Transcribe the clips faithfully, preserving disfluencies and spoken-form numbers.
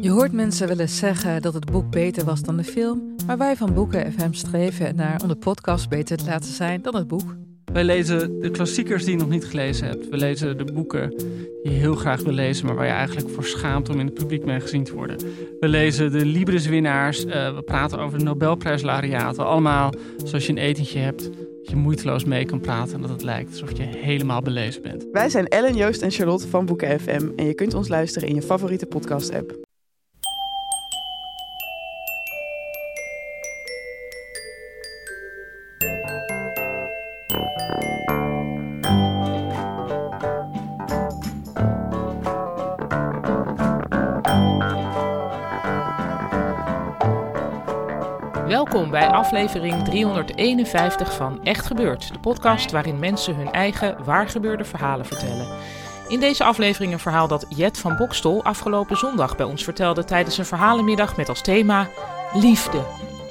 Je hoort mensen wel eens zeggen dat het boek beter was dan de film, maar wij van Boeken F M streven ernaar om de podcast beter te laten zijn dan het boek. Wij lezen de klassiekers die je nog niet gelezen hebt. We lezen de boeken die je heel graag wil lezen, maar waar je eigenlijk voor schaamt om in het publiek mee gezien te worden. We lezen de Libris-winnaars, uh, we praten over de Nobelprijslaureaten. Allemaal zoals je een etentje hebt, dat je moeiteloos mee kan praten en dat het lijkt alsof je helemaal belezen bent. Wij zijn Ellen, Joost en Charlotte van Boeken F M en je kunt ons luisteren in je favoriete podcast-app. Welkom bij aflevering driehonderdeenenvijftig van Echt Gebeurd, de podcast waarin mensen hun eigen waargebeurde verhalen vertellen. In deze aflevering een verhaal dat Jet van Bokstol afgelopen zondag bij ons vertelde tijdens een verhalenmiddag met als thema liefde.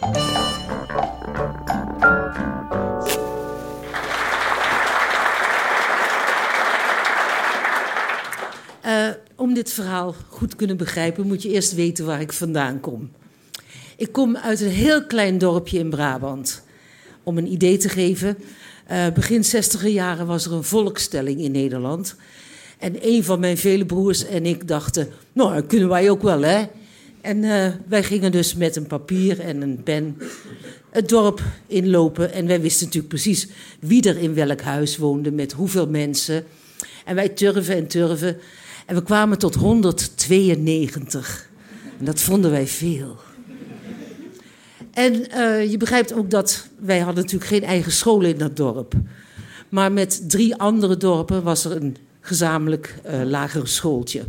Uh, om dit verhaal goed te kunnen begrijpen moet je eerst weten waar ik vandaan kom. Ik kom uit een heel klein dorpje in Brabant. Om een idee te geven, uh, begin zestiger jaren was er een volkstelling in Nederland. En een van mijn vele broers en ik dachten, nou, dat kunnen wij ook wel, hè? En uh, wij gingen dus met een papier en een pen het dorp inlopen. En wij wisten natuurlijk precies wie er in welk huis woonde, met hoeveel mensen. En wij turven en turven. En we kwamen tot honderdtweeënnegentig. En dat vonden wij veel. En uh, je begrijpt ook dat wij hadden natuurlijk geen eigen school in dat dorp. Maar met drie andere dorpen was er een gezamenlijk uh, lagere schooltje.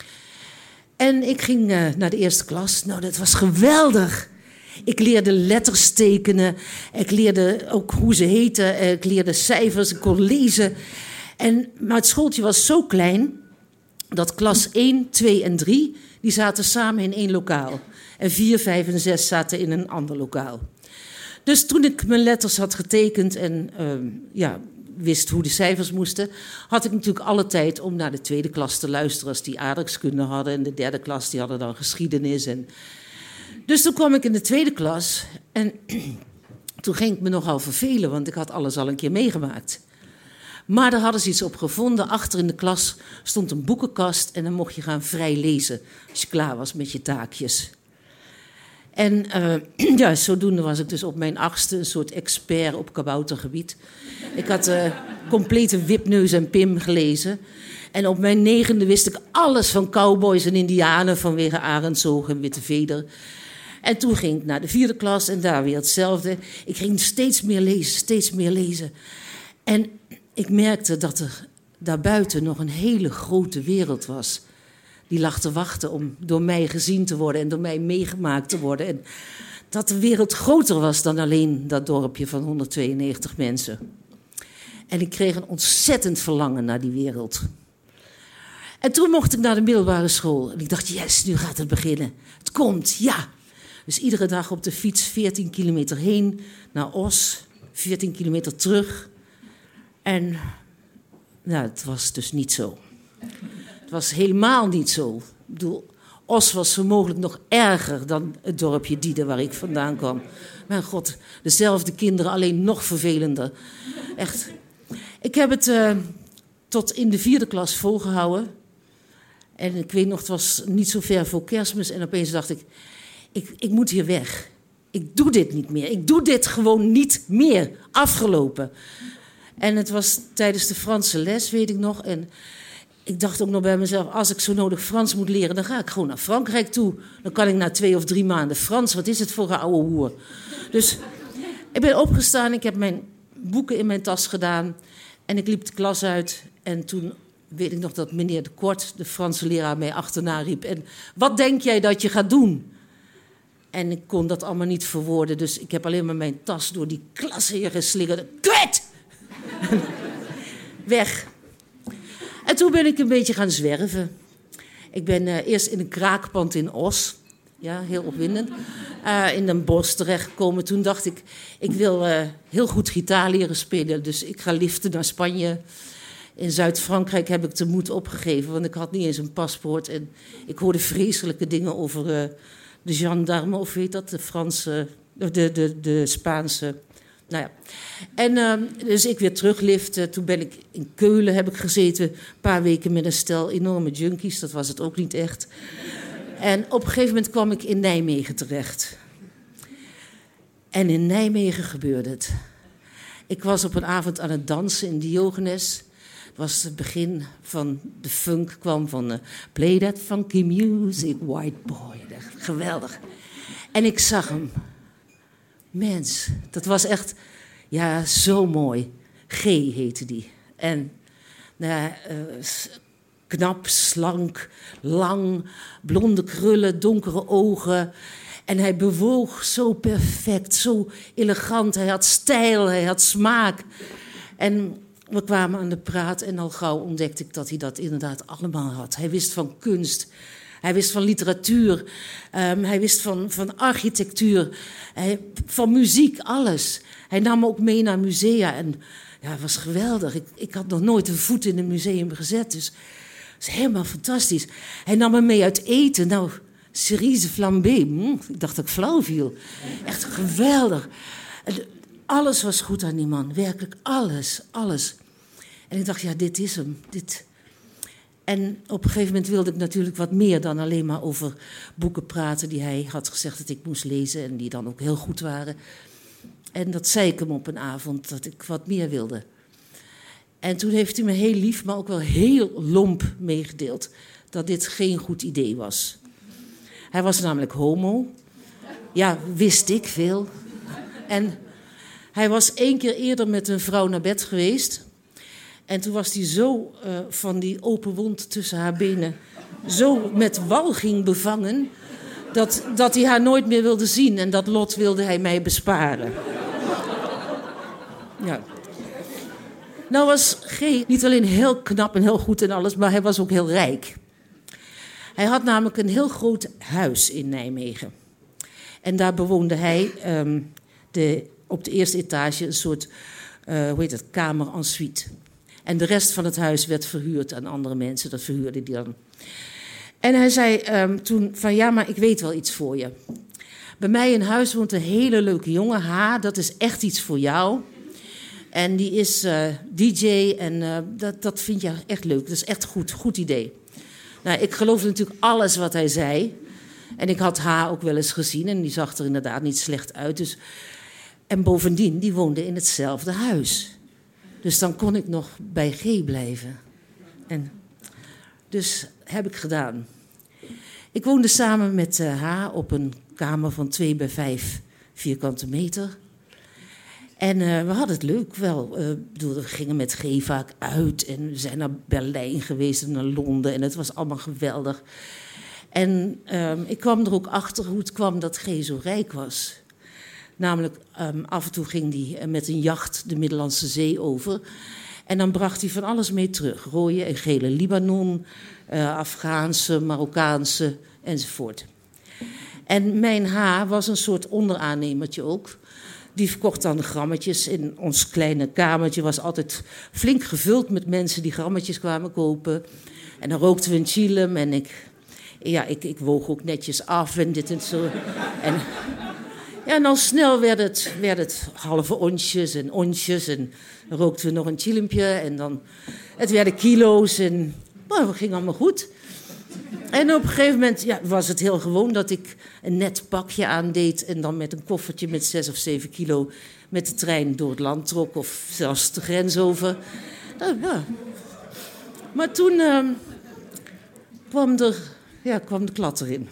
En ik ging uh, naar de eerste klas. Nou, dat was geweldig. Ik leerde letters tekenen. Ik leerde ook hoe ze heten. Ik leerde cijfers. Ik kon lezen. En, maar het schooltje was zo klein dat klas één, twee en drie... die zaten samen in één lokaal. En vier, vijf en zes zaten in een ander lokaal. Dus toen ik mijn letters had getekend en uh, ja, wist hoe de cijfers moesten, had ik natuurlijk alle tijd om naar de tweede klas te luisteren als die aardrijkskunde hadden. En de derde klas die hadden dan geschiedenis. En... Dus toen kwam ik in de tweede klas en toen ging ik me nogal vervelen, want ik had alles al een keer meegemaakt. Maar daar hadden ze iets op gevonden. Achter in de klas stond een boekenkast en dan mocht je gaan vrij lezen als je klaar was met je taakjes. En uh, ja, zodoende was ik dus op mijn achtste een soort expert op kaboutergebied. Ik had uh, complete Wipneus en Pim gelezen. En op mijn negende wist ik alles van cowboys en indianen vanwege Arendsoog en Witte Veder. En toen ging ik naar de vierde klas en daar weer hetzelfde. Ik ging steeds meer lezen, steeds meer lezen. En ik merkte dat er daarbuiten nog een hele grote wereld was. Die lag te wachten om door mij gezien te worden en door mij meegemaakt te worden. En dat de wereld groter was dan alleen dat dorpje van honderdtweeënnegentig mensen. En ik kreeg een ontzettend verlangen naar die wereld. En toen mocht ik naar de middelbare school. En ik dacht, yes, nu gaat het beginnen. Het komt, ja. Dus iedere dag op de fiets veertien kilometer heen naar Os. veertien kilometer terug. En nou, het was dus niet zo. Het was helemaal niet zo. Ik bedoel, Os was zo mogelijk nog erger dan het dorpje Dieden waar ik vandaan kwam. Mijn god, dezelfde kinderen, alleen nog vervelender. Echt. Ik heb het uh, tot in de vierde klas volgehouden. En ik weet nog, het was niet zo ver voor Kerstmis. En opeens dacht ik, ik, ik moet hier weg. Ik doe dit niet meer. Ik doe dit gewoon niet meer. Afgelopen. En het was tijdens de Franse les, weet ik nog. En ik dacht ook nog bij mezelf, als ik zo nodig Frans moet leren, dan ga ik gewoon naar Frankrijk toe. Dan kan ik na twee of drie maanden Frans. Wat is het voor een oude hoer? Dus ik ben opgestaan, ik heb mijn boeken in mijn tas gedaan. En ik liep de klas uit. En toen weet ik nog dat meneer de Kort, de Franse leraar, mij achterna riep. En wat denk jij dat je gaat doen? En ik kon dat allemaal niet verwoorden. Dus ik heb alleen maar mijn tas door die klas heen geslingerd. Kwet! Weg. En toen ben ik een beetje gaan zwerven. Ik ben uh, eerst in een kraakpand in Os. Ja, heel opwindend. Uh, in een bos terechtgekomen. Toen dacht ik, ik wil uh, heel goed gitaar leren spelen. Dus ik ga liften naar Spanje. In Zuid-Frankrijk heb ik de moed opgegeven, want ik had niet eens een paspoort. En ik hoorde vreselijke dingen over uh, de gendarme, of weet dat, de Franse, de, de, de Spaanse. Nou ja. En uh, dus ik weer terugliften. Toen ben ik in Keulen heb ik gezeten, een paar weken met een stel enorme junkies. Dat was het ook niet echt. En op een gegeven moment kwam ik in Nijmegen terecht. En in Nijmegen gebeurde het. Ik was op een avond aan het dansen in Diogenes. Het was het begin van de funk, kwam van uh, Play that funky music, white boy. Geweldig. En ik zag hem. Mens, dat was echt, ja, zo mooi. G heette die. En nou, uh, knap, slank, lang, blonde krullen, donkere ogen. En hij bewoog zo perfect, zo elegant. Hij had stijl, hij had smaak. En we kwamen aan de praat en al gauw ontdekte ik dat hij dat inderdaad allemaal had. Hij wist van kunst, hij wist van literatuur, um, hij wist van, van architectuur, hij, van muziek, alles. Hij nam me ook mee naar musea en ja, het was geweldig. Ik, ik had nog nooit een voet in een museum gezet, dus het was helemaal fantastisch. Hij nam me mee uit eten, nou, cerise flambé, hm, ik dacht dat ik flauw viel. Echt geweldig. Alles was goed aan die man, werkelijk alles, alles. En ik dacht, ja, dit is hem, dit. En op een gegeven moment wilde ik natuurlijk wat meer dan alleen maar over boeken praten die hij had gezegd dat ik moest lezen en die dan ook heel goed waren. En dat zei ik hem op een avond, dat ik wat meer wilde. En toen heeft hij me heel lief, maar ook wel heel lomp meegedeeld dat dit geen goed idee was. Hij was namelijk homo. Ja, wist ik veel. En hij was één keer eerder met een vrouw naar bed geweest. En toen was hij zo uh, van die open wond tussen haar benen, zo met walging bevangen, dat, dat hij haar nooit meer wilde zien. En dat lot wilde hij mij besparen. Ja. Nou was G. niet alleen heel knap en heel goed en alles, maar hij was ook heel rijk. Hij had namelijk een heel groot huis in Nijmegen. En daar bewoonde hij um, de, op de eerste etage een soort, uh, hoe heet het, kamer en suite. En de rest van het huis werd verhuurd aan andere mensen. Dat verhuurde hij dan. En hij zei um, toen van, ja, maar ik weet wel iets voor je. Bij mij in huis woont een hele leuke jongen. Ha, dat is echt iets voor jou. En die is uh, D J en uh, dat, dat vind je echt leuk. Dat is echt goed, goed idee. Nou, ik geloofde natuurlijk alles wat hij zei. En ik had haar ook wel eens gezien en die zag er inderdaad niet slecht uit. Dus... En bovendien, die woonde in hetzelfde huis. Dus dan kon ik nog bij G blijven. En dus heb ik gedaan. Ik woonde samen met uh, haar op een kamer van twee bij vijf vierkante meter. En uh, we hadden het leuk wel. Uh, bedoel, we gingen met G vaak uit en we zijn naar Berlijn geweest en naar Londen. En het was allemaal geweldig. En uh, ik kwam er ook achter hoe het kwam dat G zo rijk was. Namelijk, um, af en toe ging hij met een jacht de Middellandse Zee over. En dan bracht hij van alles mee terug. Rode en gele Libanon, uh, Afghaanse, Marokkaanse enzovoort. En mijn H was een soort onderaannemertje ook. Die verkocht dan grammetjes. In ons kleine kamertje was altijd flink gevuld met mensen die grammetjes kwamen kopen. En dan rookten we een chillum en ik, ja, ik, ik woog ook netjes af en dit en zo. En... Ja, en al snel werd het, werd het halve onsjes en onsjes. En dan rookten we nog een chillimpje. En dan, het werden kilo's. En nou, het ging allemaal goed. En op een gegeven moment ja, was het heel gewoon dat ik een net pakje aandeed. En dan met een koffertje met zes of zeven kilo met de trein door het land trok. Of zelfs de grens over. Nou, ja. Maar toen uh, kwam, er, ja, kwam de klad erin.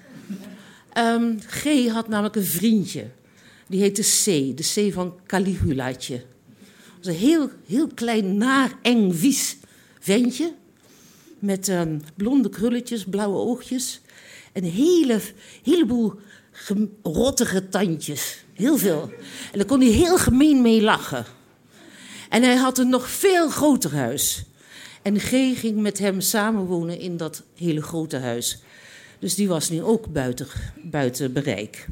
Um, G had namelijk een vriendje. Die heette C. De C van Caligulaatje. Dat was een heel, heel klein, naar, eng, vies ventje. Met um, blonde krulletjes, blauwe oogjes. En een hele, heleboel rottige tandjes. Heel veel. En daar kon hij heel gemeen mee lachen. En hij had een nog veel groter huis. En G ging met hem samenwonen in dat hele grote huis. Dus die was nu ook buiten, buiten bereik.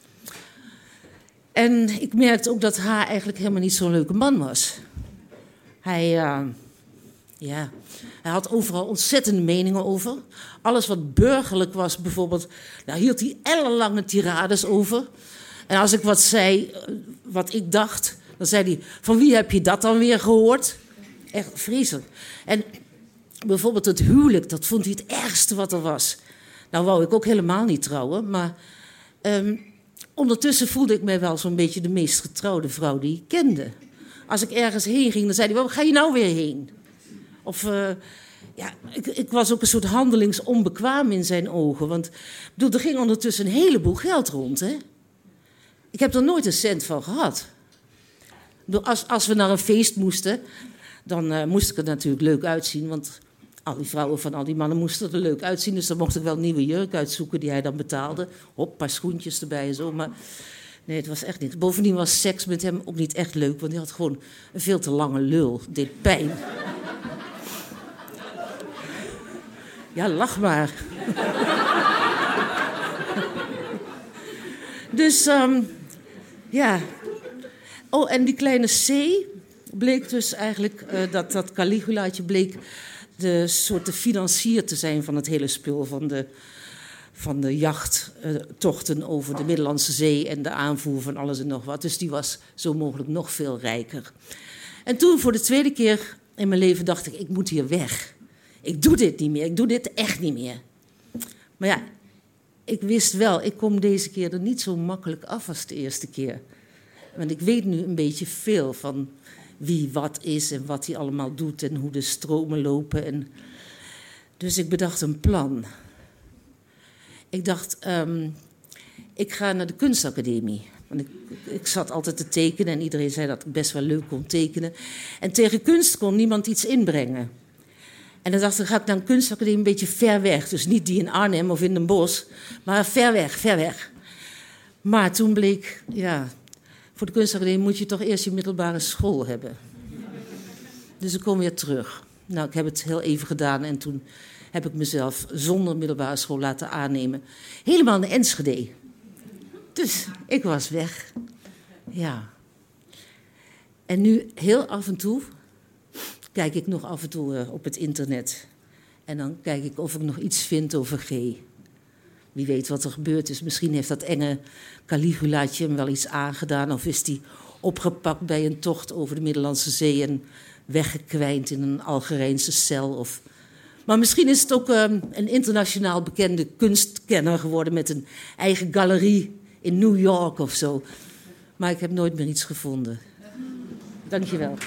En ik merkte ook dat H eigenlijk helemaal niet zo'n leuke man was. Hij, uh, Ja, hij had overal ontzettende meningen over. Alles wat burgerlijk was bijvoorbeeld, daar hield hij ellenlange tirades over. En als ik wat zei, wat ik dacht, dan zei hij, van wie heb je dat dan weer gehoord? Echt vreselijk. En bijvoorbeeld het huwelijk, dat vond hij het ergste wat er was. Nou wou ik ook helemaal niet trouwen, maar um, ondertussen voelde ik mij wel zo'n beetje de meest getrouwde vrouw die ik kende. Als ik ergens heen ging, dan zei hij, waar ga je nou weer heen? Of, uh, ja, ik, ik was ook een soort handelingsonbekwaam in zijn ogen. Want ik bedoel, er ging ondertussen een heleboel geld rond, hè? Ik heb er nooit een cent van gehad. Als, als we naar een feest moesten, dan uh, moest ik er natuurlijk leuk uitzien. Want al die vrouwen van al die mannen moesten er leuk uitzien. Dus dan mocht ik wel een nieuwe jurk uitzoeken die hij dan betaalde. Hop, een paar schoentjes erbij en zo. Maar nee, het was echt niks. Bovendien was seks met hem ook niet echt leuk. Want hij had gewoon een veel te lange lul. Het deed pijn. Ja, lach maar. Dus, um, ja. Oh, en die kleine C bleek dus eigenlijk, uh, dat, dat Caligulaatje bleek de soort de financier te zijn van het hele spul. Van de, van de jachttochten uh, over de Middellandse Zee en de aanvoer van alles en nog wat. Dus die was zo mogelijk nog veel rijker. En toen voor de tweede keer in mijn leven dacht ik, ik moet hier weg. Ik doe dit niet meer, ik doe dit echt niet meer. Maar ja, ik wist wel, ik kom deze keer er niet zo makkelijk af als de eerste keer. Want ik weet nu een beetje veel van wie wat is en wat hij allemaal doet en hoe de stromen lopen. En dus ik bedacht een plan. Ik dacht, um, ik ga naar de kunstacademie. Want ik, ik zat altijd te tekenen en iedereen zei dat ik best wel leuk kon tekenen. En tegen kunst kon niemand iets inbrengen. En dan dacht ik, dan ga ik naar een kunstacademie een beetje ver weg. Dus niet die in Arnhem of in Den Bosch, maar ver weg, ver weg. Maar toen bleek, ja, voor de kunstacademie moet je toch eerst je middelbare school hebben. Dus ik kom weer terug. Nou, ik heb het heel even gedaan en toen heb ik mezelf zonder middelbare school laten aannemen. Helemaal naar Enschede. Dus ik was weg. Ja. En nu heel af en toe kijk ik nog af en toe uh, op het internet. En dan kijk ik of ik nog iets vind over G. Wie weet wat er gebeurd is. Misschien heeft dat enge Caligulaatje hem wel iets aangedaan. Of is hij opgepakt bij een tocht over de Middellandse Zee en weggekwijnd in een Algerijnse cel. Of... Maar misschien is het ook um, een internationaal bekende kunstkenner geworden met een eigen galerie in New York of zo. Maar ik heb nooit meer iets gevonden. Dank je wel.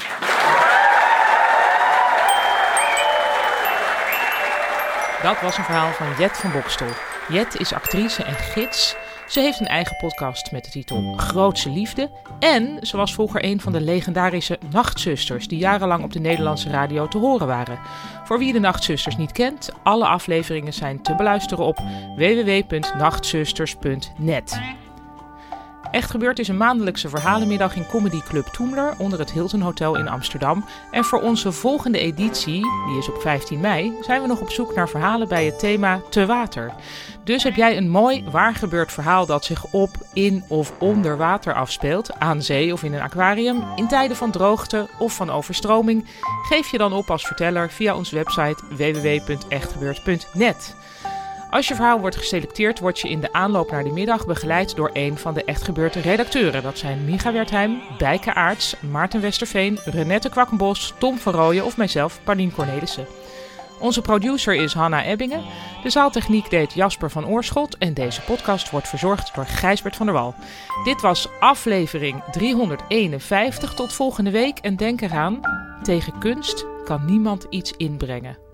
Dat was een verhaal van Jet van Bokstel. Jet is actrice en gids. Ze heeft een eigen podcast met de titel Grootse Liefde. En ze was vroeger een van de legendarische Nachtzusters die jarenlang op de Nederlandse radio te horen waren. Voor wie de Nachtzusters niet kent, alle afleveringen zijn te beluisteren op w w w punt nachtzusters punt net. Echt Gebeurd is een maandelijkse verhalenmiddag in Comedy Club Toemler onder het Hilton Hotel in Amsterdam. En voor onze volgende editie, die is op vijftien mei, zijn we nog op zoek naar verhalen bij het thema Te Water. Dus heb jij een mooi waargebeurd verhaal dat zich op, in of onder water afspeelt, aan zee of in een aquarium, in tijden van droogte of van overstroming? Geef je dan op als verteller via onze website w w w punt echt gebeurd punt net. Als je verhaal wordt geselecteerd, word je in de aanloop naar de middag begeleid door een van de Echt Gebeurd redacteuren. Dat zijn Micha Wertheim, Bijke Aarts, Maarten Westerveen, Renette Kwakkenbos, Tom van Rooyen of mijzelf, Paulien Cornelissen. Onze producer is Hanna Ebbingen, de zaaltechniek deed Jasper van Oorschot en deze podcast wordt verzorgd door Gijsbert van der Wal. Dit was aflevering driehonderdeenenvijftig. Tot volgende week en denk eraan, tegen kunst kan niemand iets inbrengen.